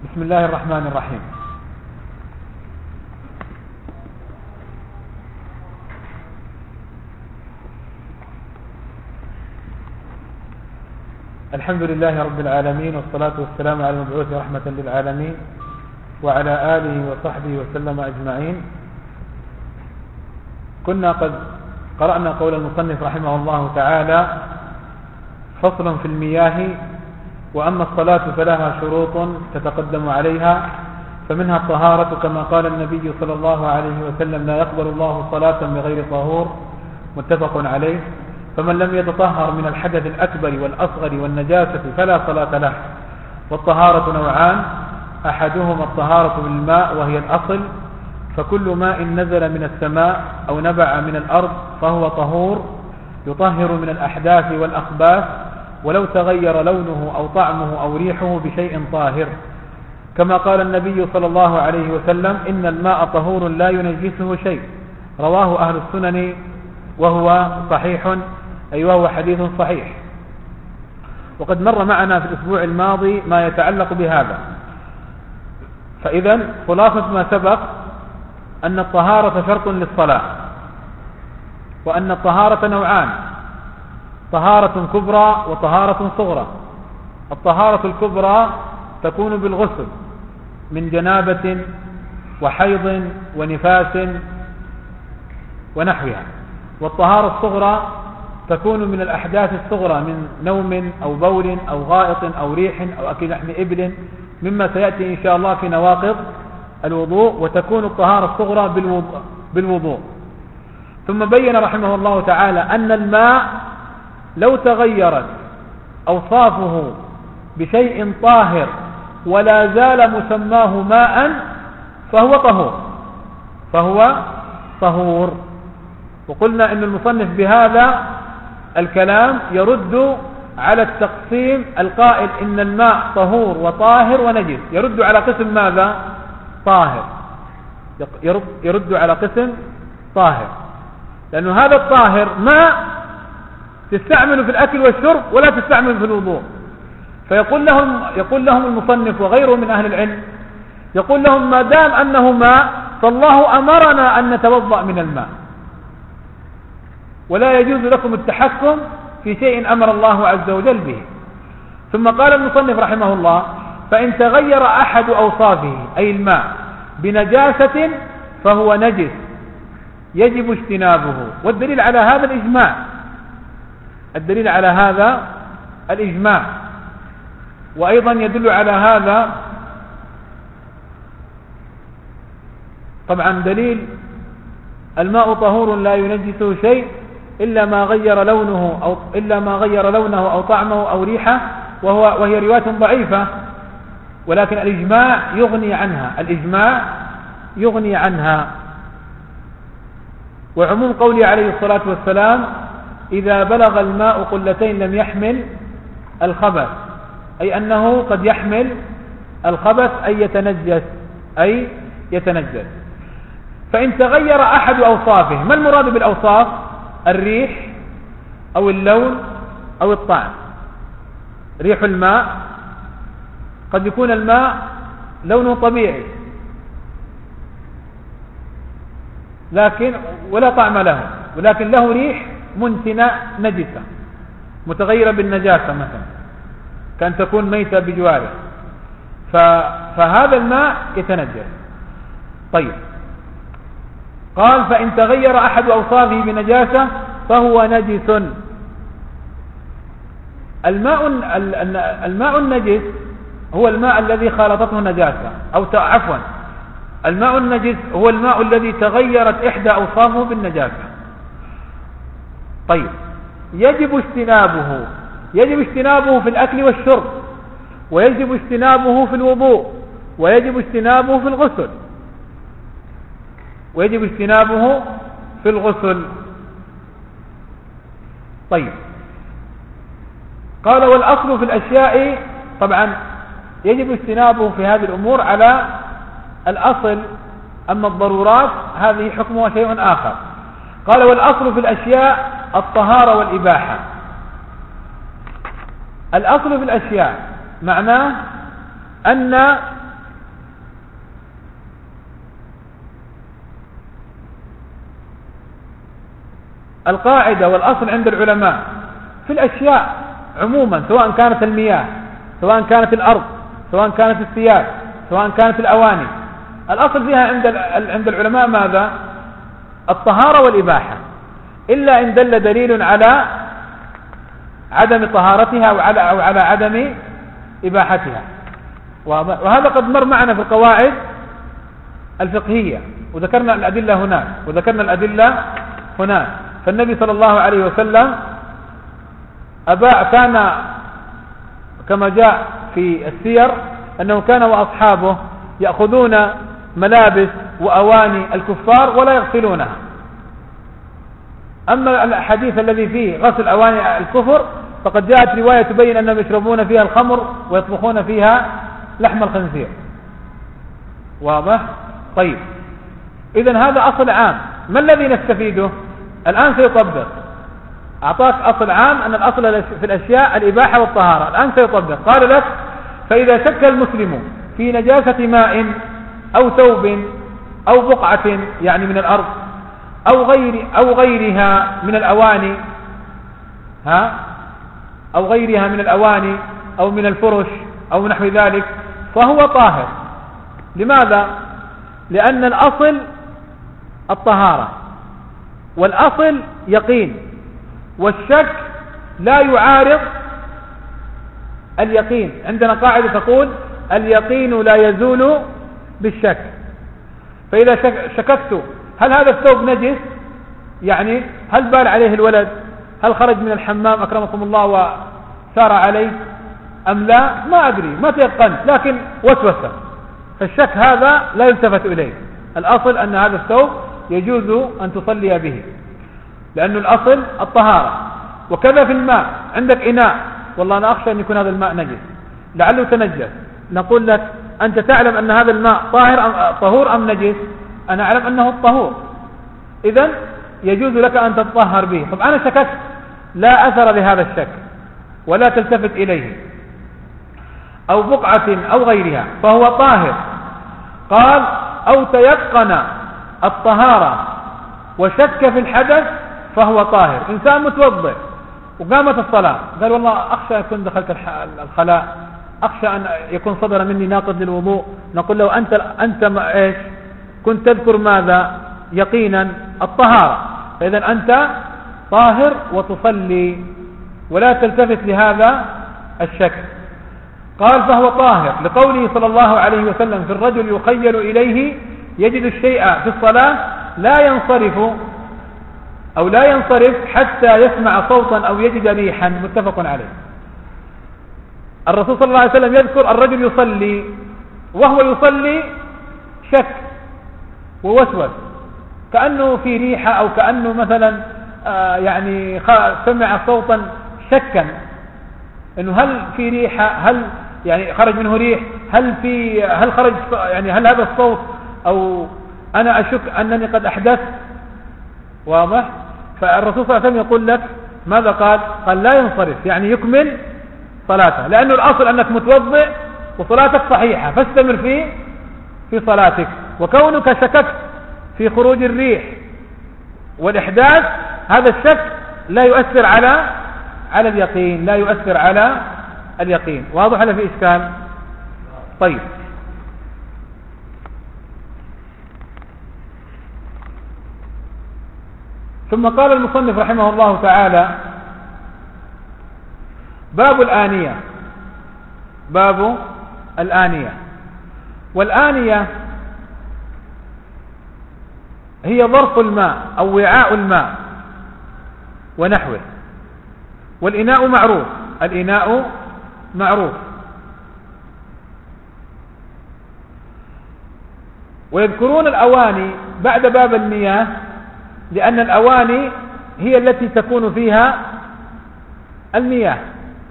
بسم الله الرحمن الرحيم. الحمد لله رب العالمين، والصلاة والسلام على المبعوث رحمة للعالمين وعلى آله وصحبه وسلم أجمعين. كنا قد قرأنا قول المصنف رحمه الله تعالى: فصل في المياه، وأما الصلاة فلها شروط تتقدم عليها، فمنها الطهارة كما قال النبي صلى الله عليه وسلم: لا يقبل الله صلاة بغير طهور، متفق عليه. فمن لم يتطهر من الحدث الأكبر والأصغر والنجاسة فلا صلاة له. والطهارة نوعان: أحدهما الطهارة بالماء وهي الأصل، فكل ماء نزل من السماء أو نبع من الأرض فهو طهور يطهر من الأحداث والأخباث، ولو تغير لونه أو طعمه أو ريحه بشيء طاهر، كما قال النبي صلى الله عليه وسلم: إن الماء طهور لا ينجسه شيء، رواه أهل السنن وهو صحيح، أي وهو حديث صحيح. وقد مر معنا في الأسبوع الماضي ما يتعلق بهذا. فإذا خلاصة ما سبق أن الطهارة شرط للصلاة، وأن الطهارة نوعان: طهارة كبرى وطهارة صغرى. الطهارة الكبرى تكون بالغسل من جنابة وحيض ونفاس ونحوها، والطهارة الصغرى تكون من الأحداث الصغرى من نوم أو بول أو غائط أو ريح أو أكل لحم إبل، مما سيأتي إن شاء الله في نواقض الوضوء. وتكون الطهارة الصغرى بالوضوء. ثم بين رحمه الله تعالى أن الماء لو تغيرت أوصافه بشيء طاهر ولا زال مسماه ماء فهو طهور. وقلنا إن المصنف بهذا الكلام يرد على التقسيم القائل إن الماء طهور وطاهر ونجس، يرد على قسم ماذا؟ طاهر. يرد على قسم طاهر، لأن هذا الطاهر ماء تستعمل في الأكل والشرب ولا تستعمل في الوضوء. فيقول لهم المصنف وغيره من أهل العلم، يقول لهم: ما دام أنه ماء فالله أمرنا أن نتوضأ من الماء، ولا يجوز لكم التحكم في شيء أمر الله عز وجل به. ثم قال المصنف رحمه الله: فإن تغير أحد أوصافه أي الماء بنجاسة فهو نجس يجب اجتنابه. والدليل على هذا الإجماع، الدليل على هذا الإجماع. وأيضا يدل على هذا طبعا دليل: الماء طهور لا ينجسه شيء إلا ما غير لونه أو طعمه أو ريحه، وهي رواية ضعيفة، ولكن الإجماع يغني عنها. وعموم قوله عليه الصلاة والسلام: إذا بلغ الماء قلتين لم يحمل الخبث، أي أنه قد يحمل الخبث أي يتنجس. فإن تغير أحد أوصافه، ما المراد بالأوصاف؟ الريح أو اللون أو الطعم. ريح الماء قد يكون الماء لونه طبيعي ولا طعم له، ولكن له ريح منتنة نجسة متغيرة بالنجاسة، مثلا كان تكون ميتة بجواره، فهذا الماء يتنجس. طيب، قال: فإن تغير أحد أوصافه بنجاسة فهو نجس. الماء النجس هو الماء الذي خالطته نجاسة، أو عفوا، الماء النجس هو الماء الذي تغيرت إحدى أوصافه بالنجاسة. طيب، يجب اجتنابه في الأكل والشرب، ويجب اجتنابه في الوضوء، ويجب اجتنابه في الغسل. طيب، قال: والأصل في الأشياء، طبعا يجب اجتنابه في هذه الأمور على الأصل، أما الضرورات هذه حكمها شيء آخر. قال: والأصل في الأشياء الطهارة والإباحة. الأصل في الأشياء معناه أن القاعدة والأصل عند العلماء في الأشياء عموما، سواء كانت المياه، سواء كانت الأرض، سواء كانت الثياب، سواء كانت الأواني، الأصل فيها عند العلماء ماذا؟ الطهارة والإباحة، إلا إن دل دليل على عدم طهارتها أو على عدم إباحتها. وهذا قد مر معنا في القواعد الفقهية، وذكرنا الأدلة هناك. فالنبي صلى الله عليه وسلم كان كما جاء في السير أنه كان وأصحابه يأخذون ملابس وأواني الكفار ولا يغسلونها. أما الحديث الذي فيه غسل أواني الكفر فقد جاءت رواية تبين أنهم يشربون فيها الخمر ويطبخون فيها لحم الخنزير. واضح؟ طيب، إذن هذا أصل عام. ما الذي نستفيده الآن؟ سيطبق. أعطاك أصل عام أن الأصل في الأشياء الإباحة والطهارة، الآن سيطبق. قال لك: فإذا شك المسلم في نجاسة ماء أو ثوب أو بقعة يعني من الأرض أو غيرها من الأواني، أو غيرها من الأواني أو من الفرش أو نحو ذلك، فهو طاهر. لماذا؟ لأن الأصل الطهارة، والأصل يقين، والشك لا يعارض اليقين. عندنا قاعدة تقول: اليقين لا يزول بالشك. فإذا شككت هل هذا الثوب نجس، يعني هل بال عليه الولد، هل خرج من الحمام أكرمكم الله وسار عليه أم لا، ما أدري، ما تيقنت، لكن وسوسة، فالشك هذا لا يلتفت إليه. الأصل أن هذا الثوب يجوز أن تصلي به، لأن الأصل الطهارة. وكذا في الماء، عندك إناء، والله أنا أخشى أن يكون هذا الماء نجس، لعله تنجس، نقول لك: أنت تعلم أن هذا الماء طهور أم نجس؟ أنا أعلم أنه الطهور، إذن يجوز لك أن تتطهر به. طب أنا شككت، لا أثر لهذا الشك ولا تلتفت إليه. أو بقعة أو غيرها فهو طاهر. قال: أو تيقن الطهارة وشك في الحدث فهو طاهر. إنسان متوضئ وقامت الصلاة، قال: والله أخشى أكون دخلت الخلاء، أخشى أن يكون صدر مني ناقض للوضوء. نقول له: أنت إيش كنت تذكر؟ ماذا؟ يقينا الطهارة. فإذا أنت طاهر وتصلي ولا تلتفت لهذا الشك. قال: فهو طاهر لقوله صلى الله عليه وسلم: في الرجل يخيل إليه يجد الشيء في الصلاة لا ينصرف حتى يسمع صوتا أو يجد ريحا. متفق عليه. الرسول صلى الله عليه وسلم يذكر الرجل يصلي، وهو يصلي شك ووسوس، كأنه في ريحة، أو كأنه مثلا يعني سمع صوتا شكا إنه هل في ريحة، هل يعني خرج منه ريح، هل خرج يعني هل هذا الصوت، أو أنا أشك أنني قد أحدث. واضح؟ فالرسول صلى الله عليه وسلم يقول لك ماذا؟ قال لا ينصرف، يعني يكمل صلاته، لأنه الأصل أنك متوضئ وصلاتك صحيحة، فاستمر في صلاتك. وكونك شككت في خروج الريح والإحداث، هذا الشك لا يؤثر على اليقين، لا يؤثر على اليقين. واضح ولا في إشكال؟ طيب، ثم قال المصنف رحمه الله تعالى: باب الآنية. باب الآنية. والآنية هي ظرف الماء أو وعاء الماء ونحوه. والإناء معروف، الإناء معروف. ويذكرون الأواني بعد باب المياه، لأن الأواني هي التي تكون فيها المياه،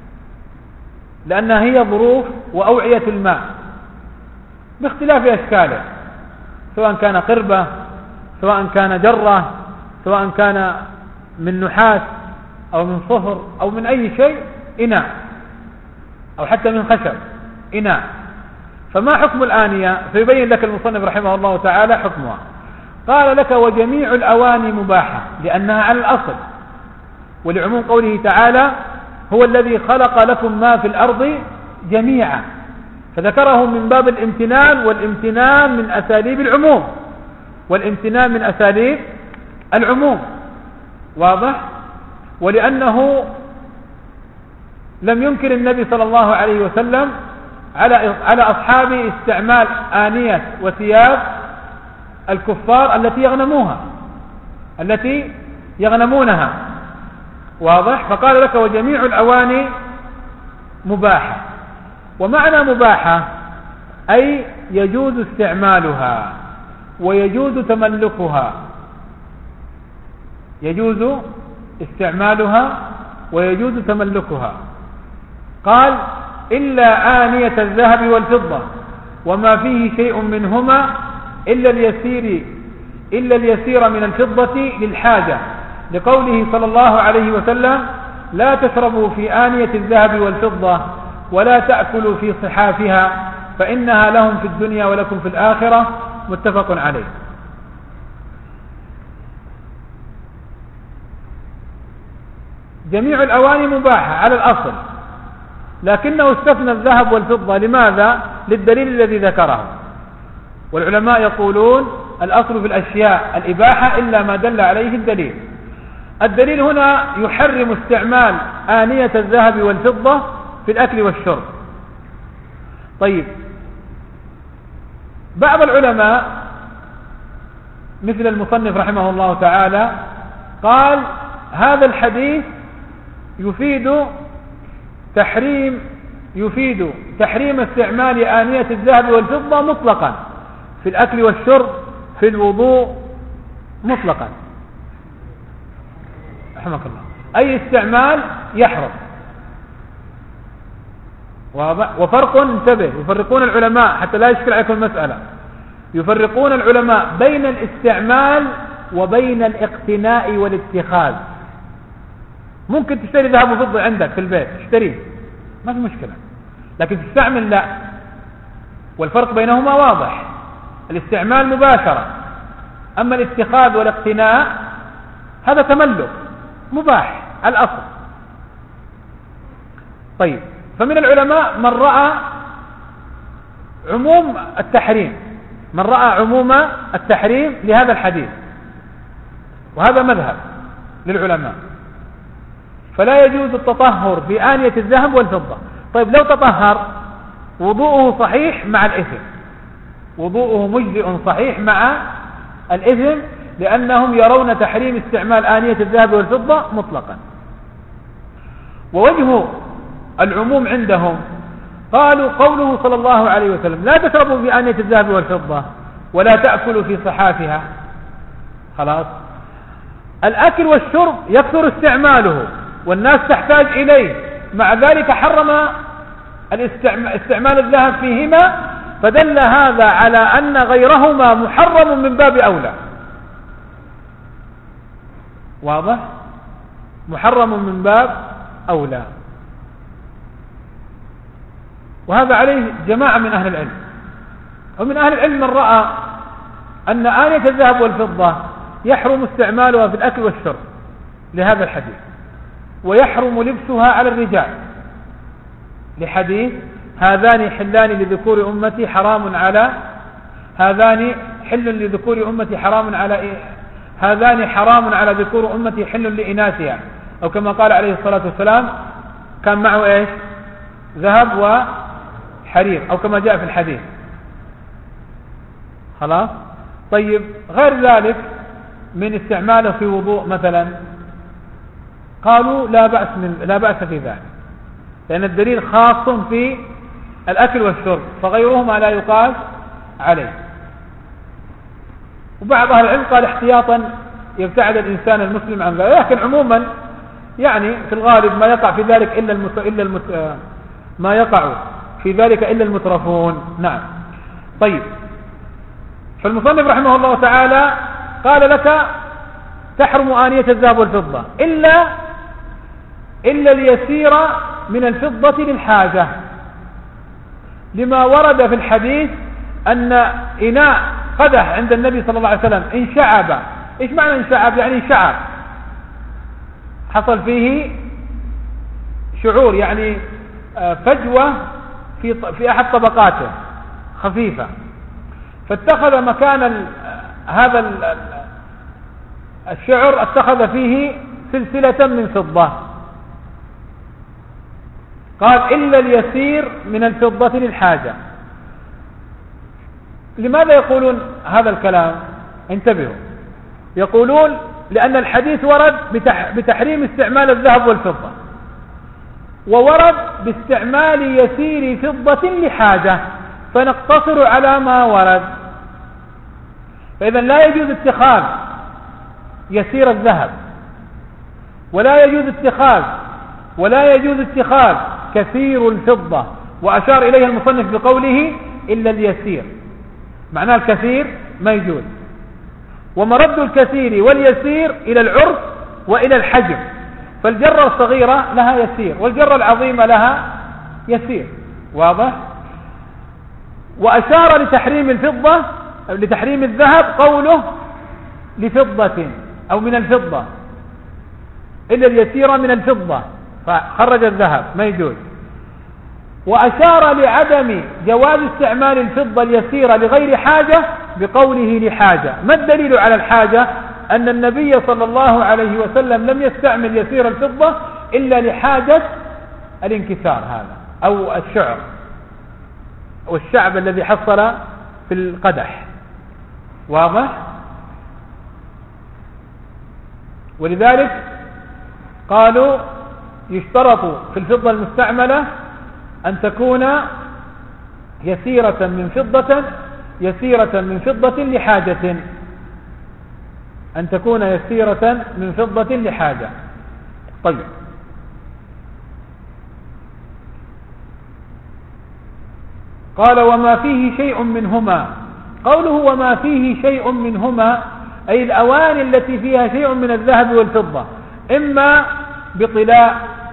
لأنها هي ظروف وأوعية الماء باختلاف أشكاله، سواء كان قربة، سواء كان جرة، سواء كان من نحاس أو من صفر أو من أي شيء، إناء، أو حتى من خشب إناء. فما حكم الآنية؟ فيبين لك المصنف رحمه الله تعالى حكمها. قال لك وجميع الأواني مباحة لأنها على الأصل، ولعموم قوله تعالى هو الذي خلق لكم ما في الأرض جميعا، فذكره من باب الامتنان، والامتنان من أساليب العموم، والامتنان من أساليب العموم، واضح؟ ولأنه لم ينكر النبي صلى الله عليه وسلم على أصحابه استعمال آنية وثياب الكفار التي يغنمونها، واضح؟ فقال لك وجميع الأواني مباحة. ومعنى مباحة أي يجوز استعمالها ويجوز تملكها، يجوز استعمالها ويجوز تملكها. قال إلا آنية الذهب والفضة وما فيه شيء منهما إلا اليسير من الفضة للحاجة، لقوله صلى الله عليه وسلم لا تشربوا في آنية الذهب والفضة ولا تأكلوا في صحافها فإنها لهم في الدنيا ولكم في الآخرة، متفق عليه. جميع الأواني مباحة على الأصل، لكنه استثنى الذهب والفضة. لماذا؟ للدليل الذي ذكره. والعلماء يقولون الأصل في الأشياء الإباحة إلا ما دل عليه الدليل. الدليل هنا يحرم استعمال آنية الذهب والفضة في الأكل والشرب. طيب، بعض العلماء مثل المصنف رحمه الله تعالى قال هذا الحديث يفيد تحريم استعمال آنية الذهب والفضة مطلقا في الأكل والشرب، في الوضوء مطلقا، رحمك الله، أي استعمال يحرم. وفرق، انتبه، يفرقون العلماء حتى لا يشكل عليكم المسألة، يفرقون العلماء بين الاستعمال وبين الاقتناء والاتخاذ. ممكن تشتري ذهب وفضة عندك في البيت، تشتريه ما في مشكلة، لكن تستعمل لا. والفرق بينهما واضح، الاستعمال مباشرة، أما الاتخاذ والاقتناء هذا تملك مباح الأصل. طيب، فمن العلماء من رأى عموم التحريم لهذا الحديث، وهذا مذهب للعلماء، فلا يجوز التطهر بآنية الذهب والفضة. طيب، لو تطهر وضوءه صحيح مع الإثم، وضوءه مجزئ صحيح مع الإثم، لأنهم يرون تحريم استعمال آنية الذهب والفضة مطلقا. ووجه العموم عندهم قالوا قوله صلى الله عليه وسلم لا تشربوا في آنية الذهب والفضة ولا تأكلوا في صحافها، خلاص، الأكل والشرب يكثر استعماله والناس تحتاج إليه، مع ذلك حرم استعمال الذهب فيهما، فدل هذا على أن غيرهما محرم من باب أولى. واضح؟ محرم من باب أولى. وهذا عليه جماعة من أهل العلم. ومن أهل العلم من رأى أن آنية الذهب والفضة يحرم استعمالها في الأكل والشرب لهذا الحديث، ويحرم لبسها على الرجال لحديث هذان حلان لذكور أمتي حرام على هذان حل لذكور أمتي حرام على هذان حرام على ذكور أمتي حل لإناثها، أو كما قال عليه الصلاة والسلام كان معه إيش؟ ذهب وحرير، أو كما جاء في الحديث. خلاص. طيب، غير ذلك من استعماله في وضوء مثلا قالوا لا بأس في ذلك، لأن الدليل خاص في الأكل والشرب، فغيرهما لا يقاس عليه. وبعض أهل العلم قال احتياطا يبتعد الإنسان المسلم عن ذلك، لكن عموما يعني في الغالب ما يقع في ذلك ما يقع في ذلك إلا المترفون. نعم. طيب، فالمصنف رحمه الله تعالى قال لك تحرم آنية الذهب والفضة إلا اليسير من الفضة للحاجة، لما ورد في الحديث أن إناء قدح عند النبي صلى الله عليه وسلم انشعب. ايش معنى انشعب؟ يعني شعر، حصل فيه شعور، يعني فجوة في أحد طبقاته خفيفة، فاتخذ مكان هذا الشعر اتخذ فيه سلسلة من فضة. قال إلا اليسير من الفضة للحاجة. لماذا يقولون هذا الكلام؟ انتبهوا، يقولون لأن الحديث ورد بتحريم استعمال الذهب والفضة، وورد باستعمال يسير فضة لحاجة، فنقتصر على ما ورد. فإذا لا يجوز اتخاذ يسير الذهب، ولا يجوز اتخاذ كثير الفضة، وأشار إليه المصنف بقوله إلا اليسير، معناه الكثير ما يجوز. ومرد الكثير واليسير إلى العرف وإلى الحجم، فالجرة الصغيرة لها يسير والجرة العظيمة لها يسير، واضح؟ وأشار لتحريم الذهب قوله لفضة أو من الفضة، إلا اليسير من الفضة، فخرج الذهب ما يجوز. وأشار لعدم جواز استعمال الفضة اليسيرة لغير حاجة بقوله لحاجة. ما الدليل على الحاجة؟ أن النبي صلى الله عليه وسلم لم يستعمل يسير الفضة إلا لحاجة الانكسار هذا أو الشعر والشعب الذي حصل في القدح، واضح؟ ولذلك قالوا يشترط في الفضة المستعملة أن تكون يسيرة من فضة لحاجة، أن تكون يسيرة من فضة لحاجة. طيب، قال وما فيه شيء منهما. قوله وما فيه شيء منهما أي الأواني التي فيها شيء من الذهب والفضة، إما بطلاء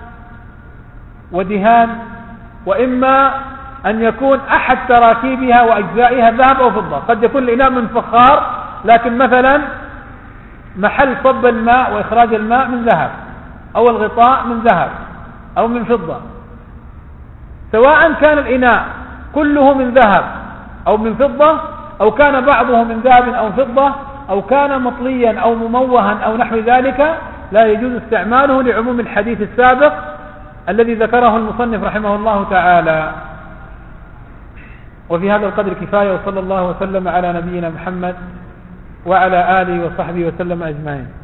ودهان، وإما أن يكون أحد تراكيبها وأجزائها ذهب أو فضة. قد يكون الإناء من فخار، لكن مثلا محل صب الماء وإخراج الماء من ذهب، أو الغطاء من ذهب أو من فضة. سواء كان الإناء كله من ذهب أو من فضة، أو كان بعضه من ذهب أو فضة، أو كان مطليا أو مموها أو نحو ذلك، لا يجوز استعماله لعموم الحديث السابق الذي ذكره المصنف رحمه الله تعالى. وفي هذا القدر كفاية، وصلى الله وسلم على نبينا محمد وعلى آله وصحبه وسلم أجمعين.